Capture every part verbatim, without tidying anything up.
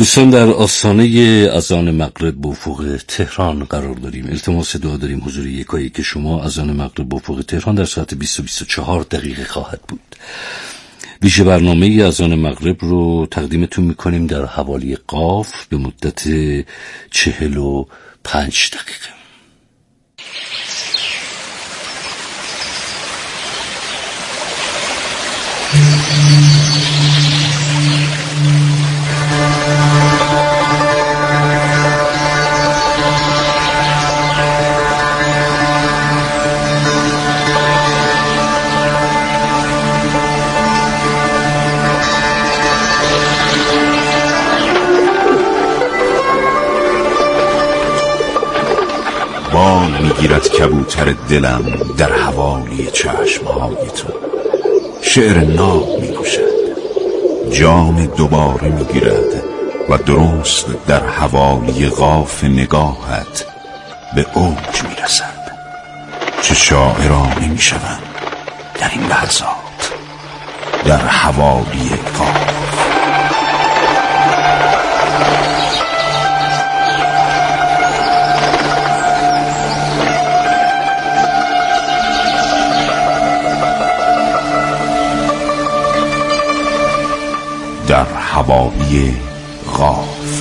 دوستان، در آستانه اذان مغرب به افق تهران قرار داریم. التماس دعا داریم حضور یکایی که شما. اذان مغرب به افق تهران در ساعت بیست و بیست و چهار دقیقه خواهد بود. ویژه برنامه اذان مغرب رو تقدیمتون میکنیم در حوالی قاف به مدت چهل و پنج دقیقه. بال میگیرد کبوتر دلم در حوالی چشمهای تو، شعر ناب میکشد، جام دوباره میگیرد و درست در حوالی قاف نگاهت به اوج میرسد. چه شاعرانه میشوم در این لحظات در حوالی قاف. در حوالی قاف.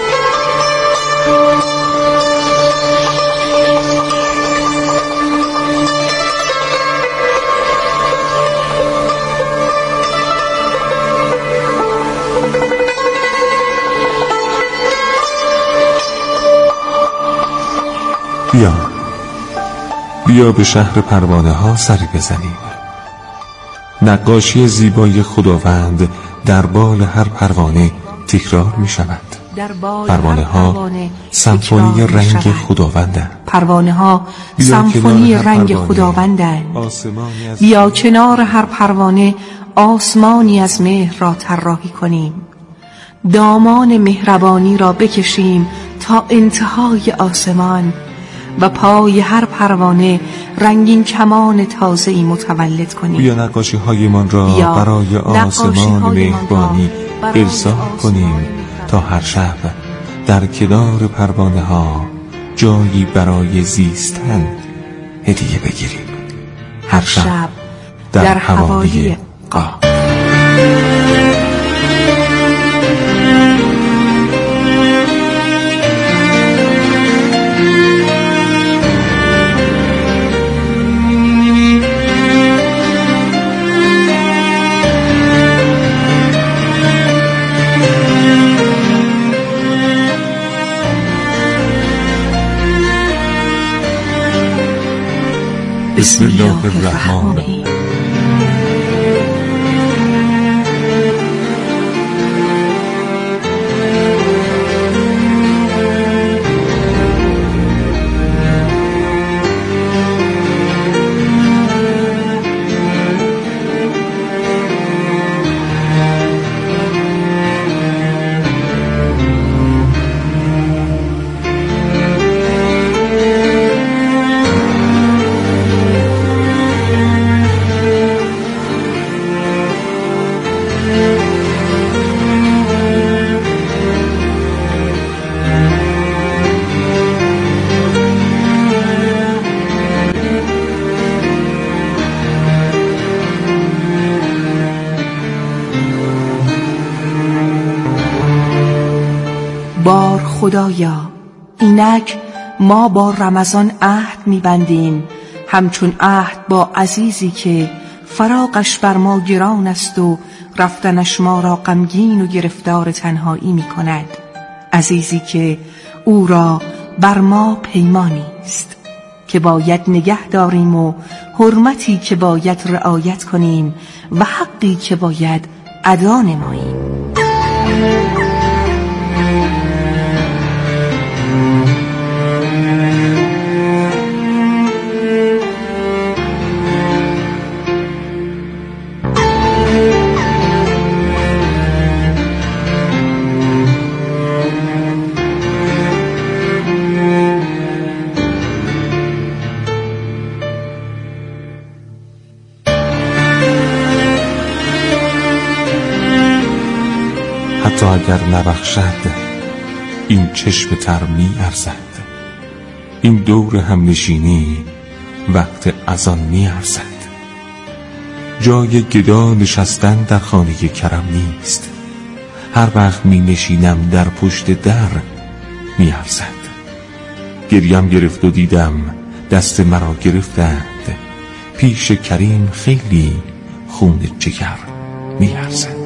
بیا بیا به شهر پروانه ها سری بزنیم. نقاشی زیبای خداوند در بال هر پروانه تکرار می شود. پروانه ها سمفونی رنگ خداوندند. پروانه ها سمفونی رنگ خداوندند. بیا کنار هر پروانه آسمانی از مهر را طراحی کنیم. دامان مهربانی را بکشیم تا انتهای آسمان و پای هر پروانه رنگین کمان تازه‌ای متولد کنیم. بیا نقاشی هایمان را برای آسمان مهربانی ارسال کنیم تا هر شب در کنار پروانه ها جایی برای زیستن هدیه بگیریم. هر شب در حوالی قاف. بسم الله الرحمن الرحیم. بار خدایا، اینک ما با رمضان عهد می‌بندیم، همچون عهد با عزیزی که فراقش بر ما گران است و رفتنش ما را غمگین و گرفتار تنهایی می‌کند. عزیزی که او را بر ما پیمانی است که باید نگه داریم و حرمتی که باید رعایت کنیم و حقی که باید ادا نماییم. حتی اگر نبخشد این چشم تر می ارزد. این دور همنشینی وقت اذان می ارزد. جای گدا نشستن در خانه کرم نیست. هر وقت می نشینم در پشت در می ارزد. گریم گرفت و دیدم دست مرا گرفتند. پیش کریم خیلی خون جگر می ارزد.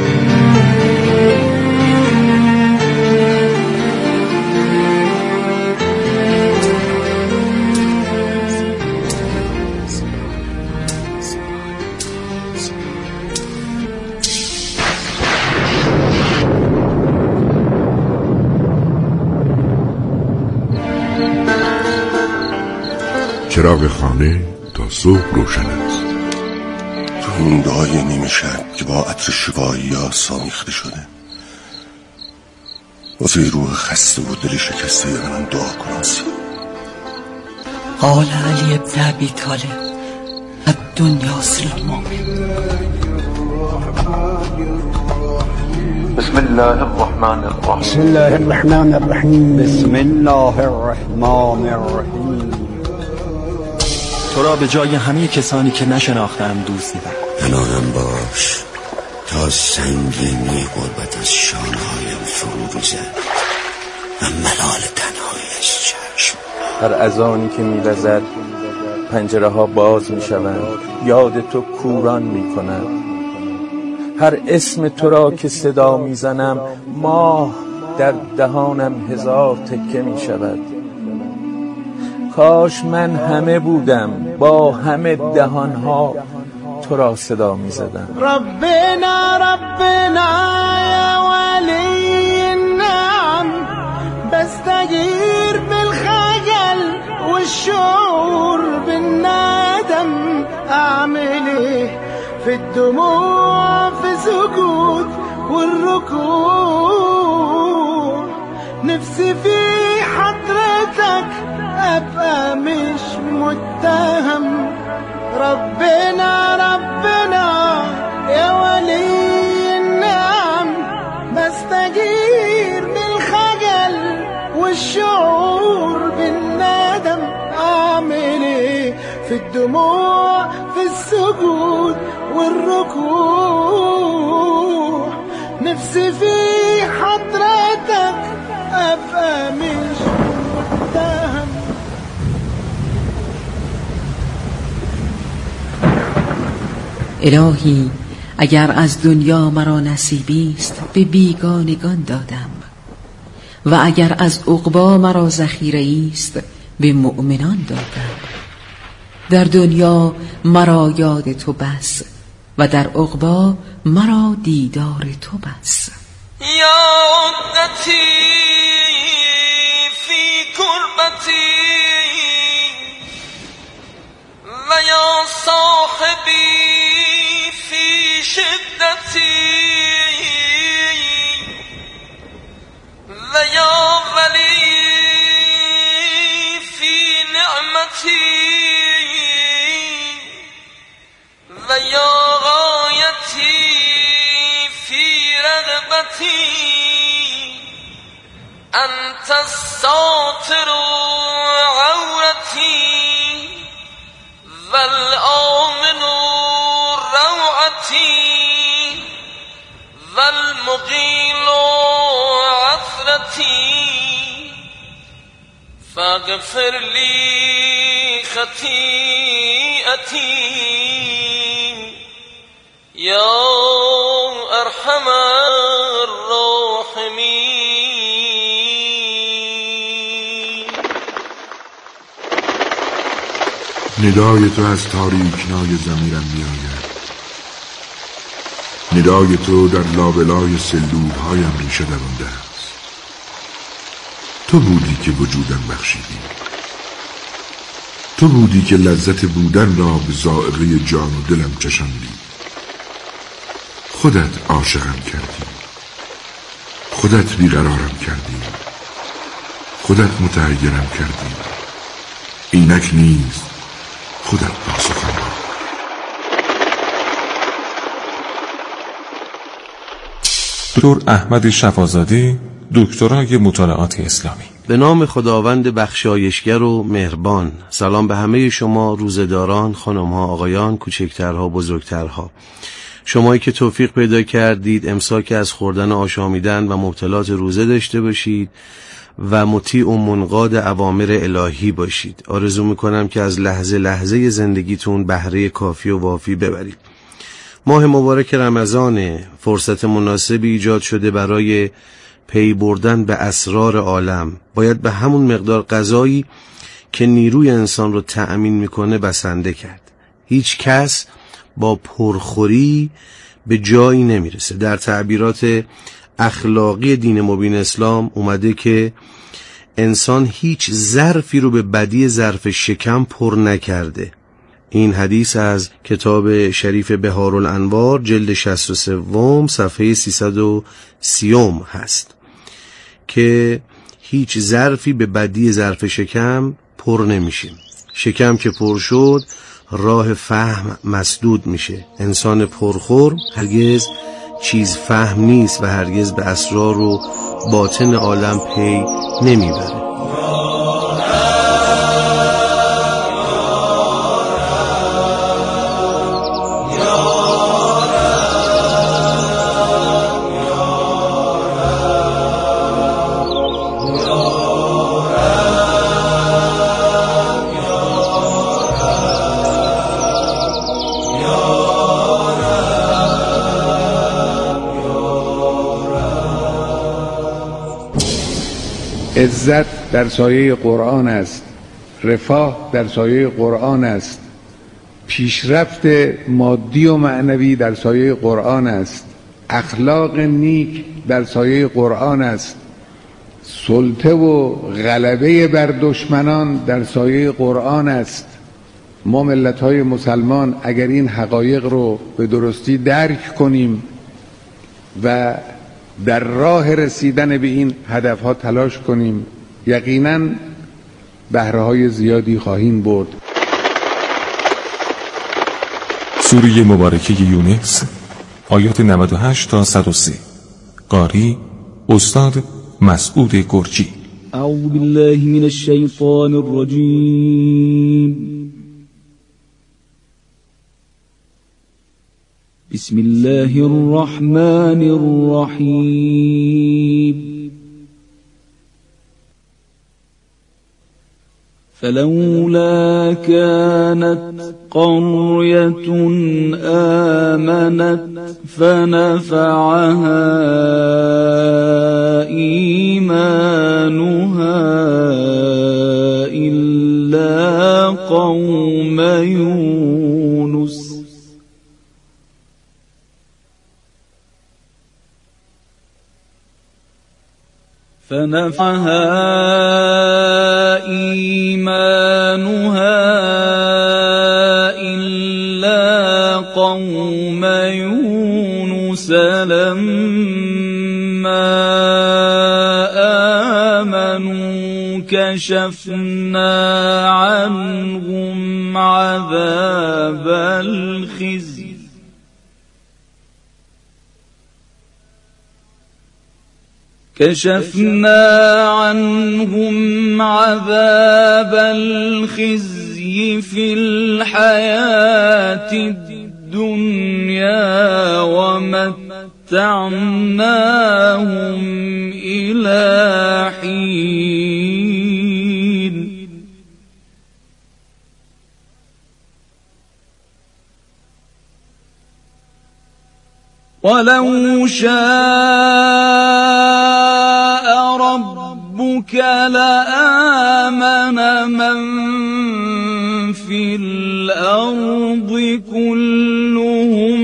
چراغ خانه تا صبح روشن است. تو اون دعای نیمه شب که با عطر شوایی ها سامیخته شده، واسه روح خسته و دل شکسته من دعا کنم. قال علی ابن ابی طالب الدنیا سلام. بسم الله الرحمن الرحیم. بسم الله الرحمن الرحیم. بسم الله الرحمن الرحیم. تو را به جای همه کسانی که نشناختم دوست می‌دارم. پناهم باش تا سنگینی غربت از شانه‌هایم فرو ریزد و ملال تنهایی‌اش چشم. هر اذانی که می‌وزد پنجره ها باز می‌شوند، یاد تو کوران می‌کند. هر اسم تو را که صدا می‌زنم ماه در دهانم هزار تکه می‌شود. کاش من همه بودم با همه دهانها تو را صدا می زدم. ربنا ربنا یا ولی النعم بستغیر بالخجل والشعور بالندم اعملی في الدموع في السجود والركوع نفسي في حضرتك أبقى مش متهم. ربنا ربنا يا ولي النعم بستجير بالخجل والشعور بالندم أعمل إيه في الدموع في السجود والركوع نفسي في حضرتك أبقى مش متهم. الهی اگر از دنیا مرا نصیبی است به بیگانگان دادم و اگر از عقبا مرا ذخیره است به مؤمنان دادم. در دنیا مرا یاد تو بس و در عقبا مرا دیدار تو بس. یا عدتی فی کربتی و یا صاحبی فی شدتی و یا ولی فی نعمتی و یا غایتی فی رغبتی انت الساتر عورتی والآمن روعتی والمقیل عثرتی فاغفر لی خطیئتی یا ارحم الراحمین. ندای تو از تاریکنای ضمیرم می آید. ندای تو در لابلای سلولهایم ریشه دوانده است. تو بودی که وجودم بخشیدی. تو بودی که لذت بودن را به ذائقه جان و دلم چشاندی. خودت عاشقم کردی. خودت بیقرارم کردی. خودت متحیرم کردی. اینک نیست خودت پاسخم را. دکتر احمد شفازاده، دکترای مطالعات اسلامی. به نام خداوند بخشایشگر و مهربان. سلام به همه شما روزه‌داران، خانم‌ها، آقایان، کوچکترها، بزرگترها. شمایی که توفیق پیدا کردید امساک از خوردن آشامیدن و مبتلات روزه داشته باشید و مطیع و منقاد اوامر الهی باشید. آرزو میکنم که از لحظه لحظه زندگیتون بهره کافی و وافی ببرید. ماه مبارک رمضان، فرصت مناسبی ایجاد شده برای پی بردن به اسرار عالم. باید به همون مقدار غذایی که نیروی انسان رو تأمین میکنه بسنده کرد. هیچ کس با پرخوری به جایی نمیرسه. در تعبیرات اخلاقی دین مبین اسلام اومده که انسان هیچ ظرفی رو به بدی ظرف شکم پر نکرده. این حدیث از کتاب شریف بهارالانوار جلد شصت و سه صفحه سیصد و سی هست که هیچ ظرفی به بدی ظرف شکم پر نمیشه. شکم که پر شد راه فهم مسدود میشه. انسان پرخور هرگز چیز فهم نیست و هرگز به اسرار و باطن عالم پی نمیبره. عزت در سایه قرآن است، رفاه در سایه قرآن است، پیشرفت مادی و معنوی در سایه قرآن است، اخلاق نیک در سایه قرآن است، سلطه و غلبه بر دشمنان در سایه قرآن است. ما ملت‌های مسلمان اگر این حقایق رو به درستی درک کنیم و در راه رسیدن به این هدفها تلاش کنیم، یقیناً بهره‌های زیادی خواهیم برد. سوره مبارکه یونس، آیات نود و هشت تا صد و سه. قاری استاد مسعود گرجی. اعوذ بالله من الشیطان الرجیم. بسم الله الرحمن الرحيم. فلولا كانت قرية آمنت فنفعها إيمانها إلا قوم يونس فنفعها إيمانها إلا قوم يونس لما آمنوا كشفنا عنهم عذاب الخزي كشفنا عنهم عذاب الخزي في الحياة الدنيا ومتعناهم إلى حين ولو شاء ربك لآمن من في الأرض كلهم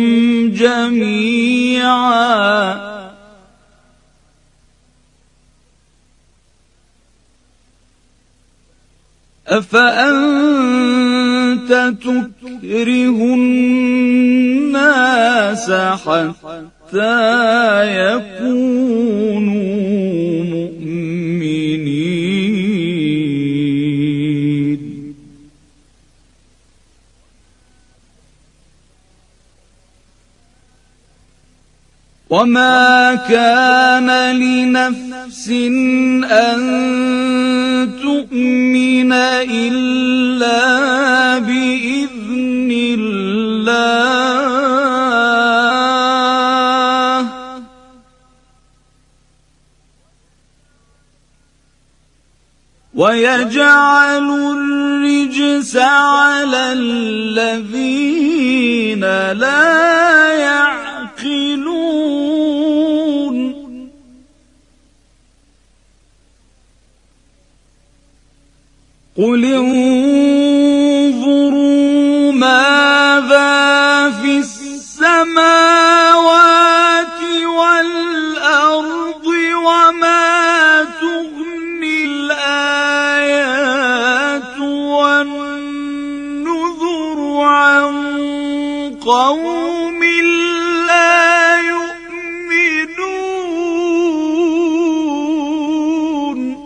جميعا أفأنت تكره الناس حتى يكونوا مؤمنين وما كان لنفس أن تؤمن إلا بإذن الله ويجعل الرجس على الذين لا يعقلون قل انظروا ماذا في السماوات والأرض وما تغني الآيات والنذر عن قوم لا يؤمنون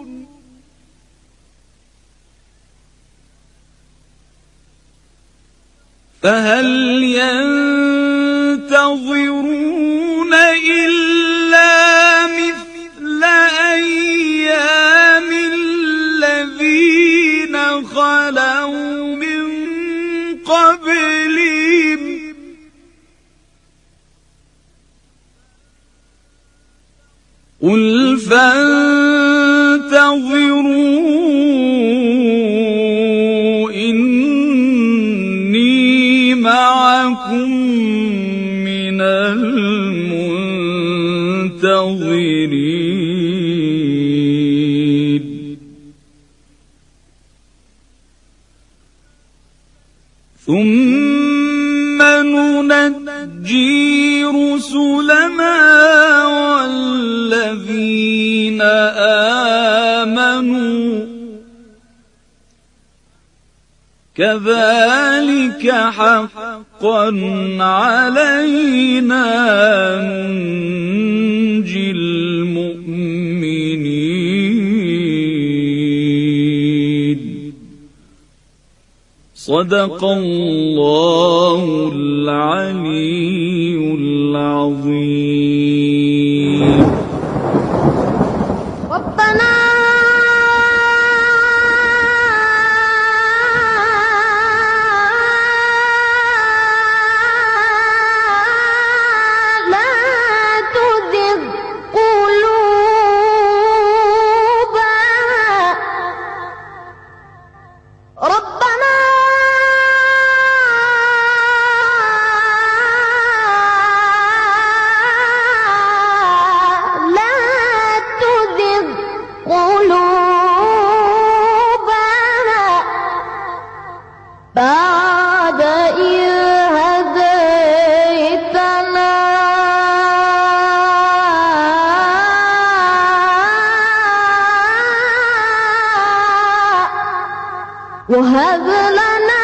فهل ينتظرون إلا مثل أيام الذين خلوا من قبلهم قل فانتظروا إني معكم من المنتظرين ثم ننجي رسلنا والذين آمنوا كذلك حقا علينا ننجي المؤمنين صدق الله العلي العظيم ربنا بعد إذ هديتنا وهب لنا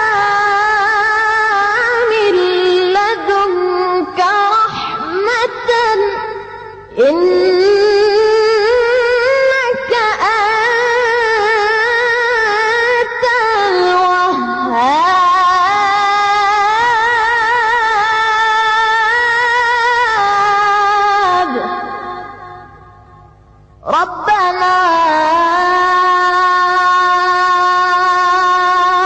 من لدنك رحمة إنك أنت الوهاب ربنا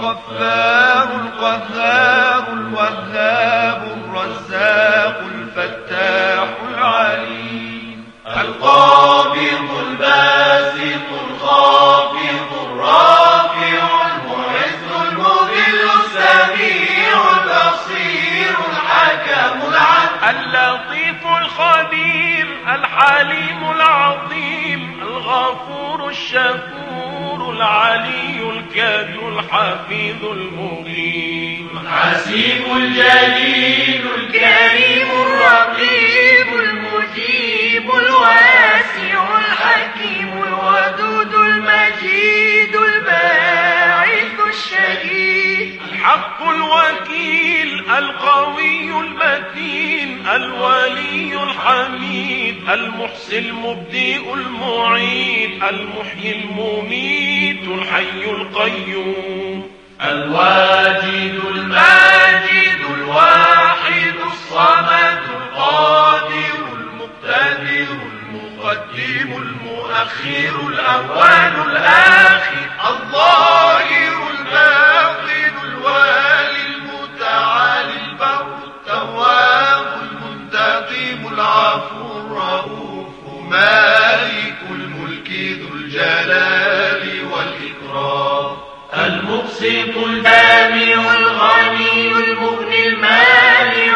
الغفار القهار الوهاب الرزاق الفتاح العليم القابض الباسط الخافض الرافع المعز المذل السميع البصير الحكم العدل اللطيف الخبير الحليم العظيم الغفور الشكور العلي الكبير الحفيظ المقيم الحسيب الجليل الكريم الرقيب المجيب الواسع الحكيم الودود المجيد الباعث الشهيد الحق الوكيل القوي المتين الولي الحميد المحصي المبدئ المعيد المحيي المميت الحي القيوم الواجد الماجد الواحد الصمد القادر المقتدر المقدم المؤخر الأول الآخر الظاهر الباطن الوالي المتعالي البر التواب المنتقم العفو الرؤوف مالك الملك ذو الجلال والإكرام المقسط الجامع الغني المغني المانع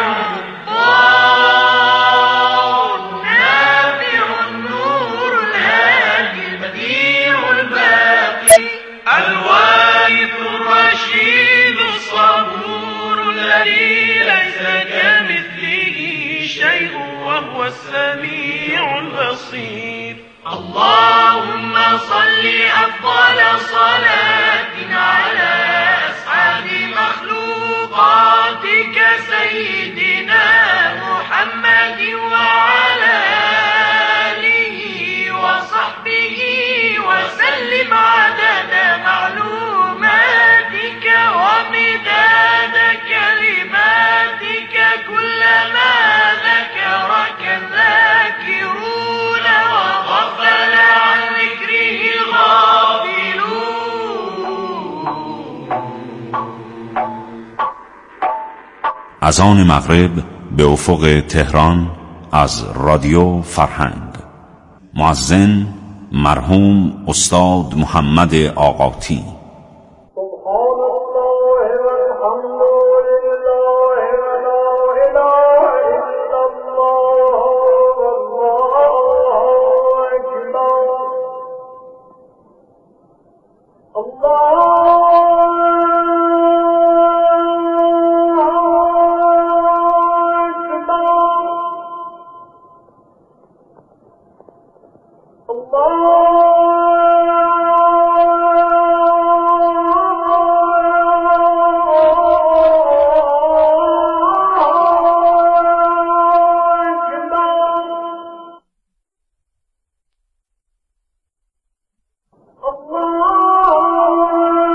الضار النافع النور الهادي البديع الباقي الوارث الرشيد الصبور الذي ليس كمثله شيء وهو السميع البصير اللهم صل أفضل صلاة على أسعد مخلوقاتك سيدنا محمد وعلى آله وصحبه وسلم عدد معلوماتك ومداد كلماتك كلما ذكرك الذاكرون وغفل عن ذكره الغافلون. از آن مغرب به افق تهران از رادیو فرهنگ مؤذن مرحوم استاد محمد آقاتی. Allah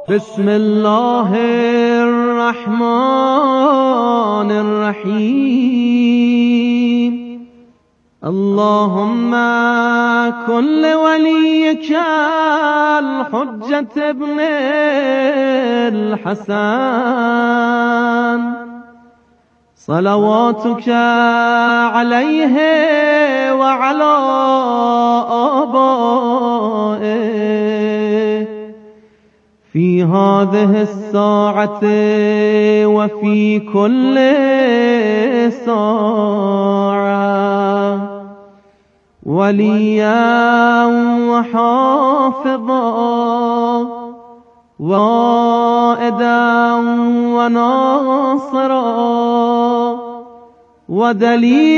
بسم الله الرحمن الرحیم اللهم كن وليك الحجة ابن الحسن صلواتك عليه وعلى آبائه في هذه الساعة وفي كل ساعة وليا وحافظا وائدا وناصرا ودليلا